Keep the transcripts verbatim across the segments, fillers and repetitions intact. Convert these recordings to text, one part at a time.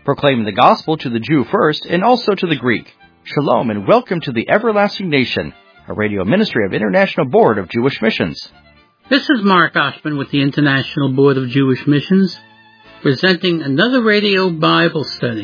proclaiming the gospel to the Jew first and also to the Greek. Shalom and welcome to the Everlasting Nation, a radio ministry of International Board of Jewish Missions. This is Mark Oshman with the International Board of Jewish Missions, presenting another radio Bible study.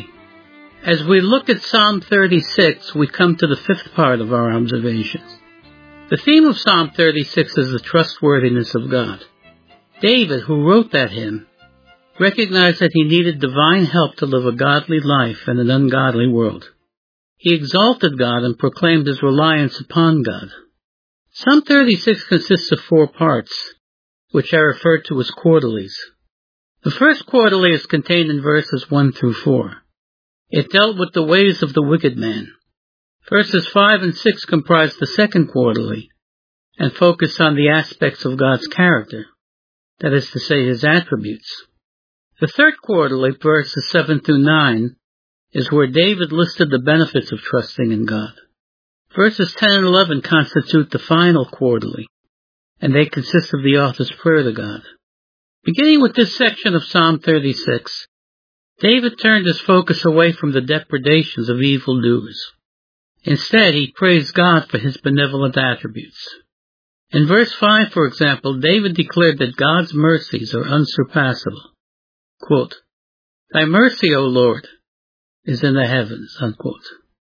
As we look at Psalm thirty-six, we come to the fifth part of our observations. The theme of Psalm thirty-six is the trustworthiness of God. David, who wrote that hymn, recognized that he needed divine help to live a godly life in an ungodly world. He exalted God and proclaimed his reliance upon God. Psalm thirty-six consists of four parts, which are referred to as quarterlies. The first quarterly is contained in verses one through four. It dealt with the ways of the wicked man. Verses five and six comprise the second quarterly and focus on the aspects of God's character, that is to say, his attributes. The third quarterly, verses seven through nine, is where David listed the benefits of trusting in God. Verses ten and eleven constitute the final quarterly, and they consist of the author's prayer to God. Beginning with this section of Psalm thirty-six, David turned his focus away from the depredations of evildoers. Instead, he praised God for his benevolent attributes. In verse five, for example, David declared that God's mercies are unsurpassable. Quote, "Thy mercy, O Lord, is in the heavens." Unquote.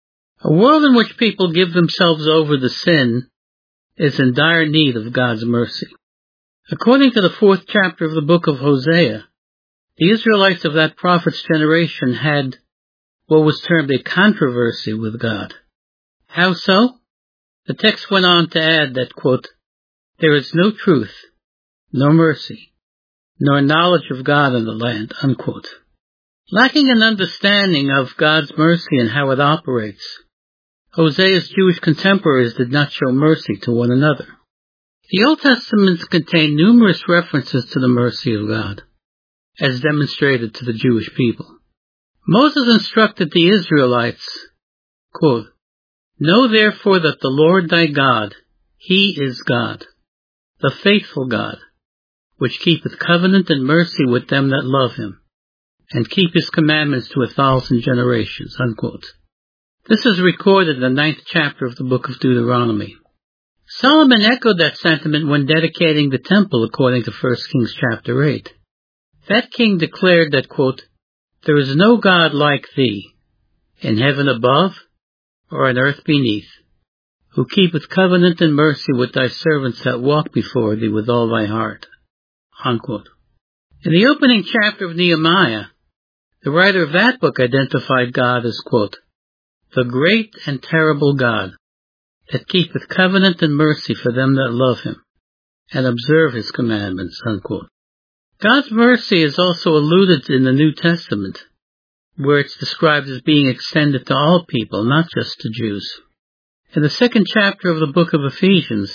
A world in which people give themselves over to sin is in dire need of God's mercy. According to the fourth chapter of the book of Hosea, the Israelites of that prophet's generation had what was termed a controversy with God. How so? The text went on to add that, quote, "There is no truth, nor mercy, nor knowledge of God in the land," unquote. Lacking an understanding of God's mercy and how it operates, Hosea's Jewish contemporaries did not show mercy to one another. The Old Testament contained numerous references to the mercy of God, as demonstrated to the Jewish people. Moses instructed the Israelites, quote, "Know therefore that the Lord thy God, he is God, the faithful God, which keepeth covenant and mercy with them that love him, and keep his commandments to a thousand generations," unquote. This is recorded in the ninth chapter of the book of Deuteronomy. Solomon echoed that sentiment when dedicating the temple according to First Kings chapter eight. That king declared that, quote, "There is no God like thee, in heaven above or on earth beneath, who keepeth covenant and mercy with thy servants that walk before thee with all thy heart," unquote. In the opening chapter of Nehemiah, the writer of that book identified God as, quote, "the great and terrible God, that keepeth covenant and mercy for them that love him, and observe his commandments," unquote. God's mercy is also alluded to in the New Testament, where it's described as being extended to all people, not just to Jews. In the second chapter of the book of Ephesians,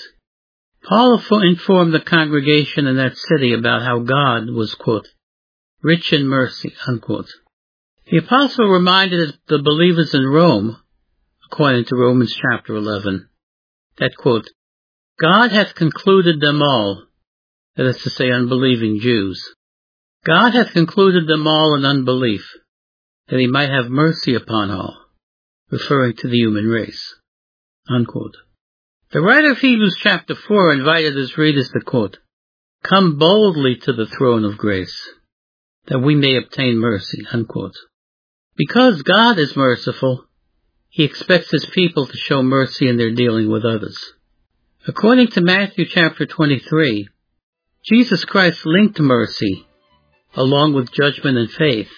Paul informed the congregation in that city about how God was, quote, "rich in mercy," unquote. The apostle reminded the believers in Rome, according to Romans chapter eleven, that, quote, "God hath concluded them all," that is to say, unbelieving Jews. "God hath concluded them all in unbelief, that he might have mercy upon all," referring to the human race, unquote. The writer of Hebrews chapter four invited his readers to, quote, "Come boldly to the throne of grace, that we may obtain mercy," unquote. Because God is merciful, he expects his people to show mercy in their dealing with others. According to Matthew chapter twenty-three, Jesus Christ linked mercy, along with judgment and faith,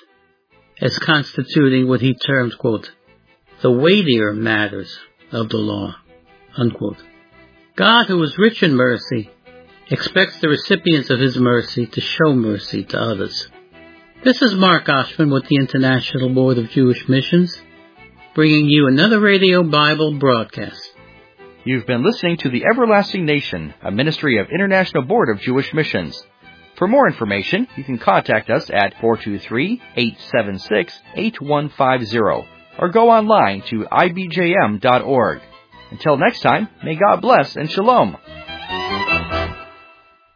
as constituting what he termed, quote, "the weightier matters of the law," unquote. God, who is rich in mercy, expects the recipients of his mercy to show mercy to others. This is Mark Oshman with the International Board of Jewish Missions, bringing you another radio Bible broadcast. You've been listening to The Everlasting Nation, a ministry of International Board of Jewish Missions. For more information, you can contact us at four two three, eight seven six, eight one five zero or go online to I B J M dot org. Until next time, may God bless and shalom.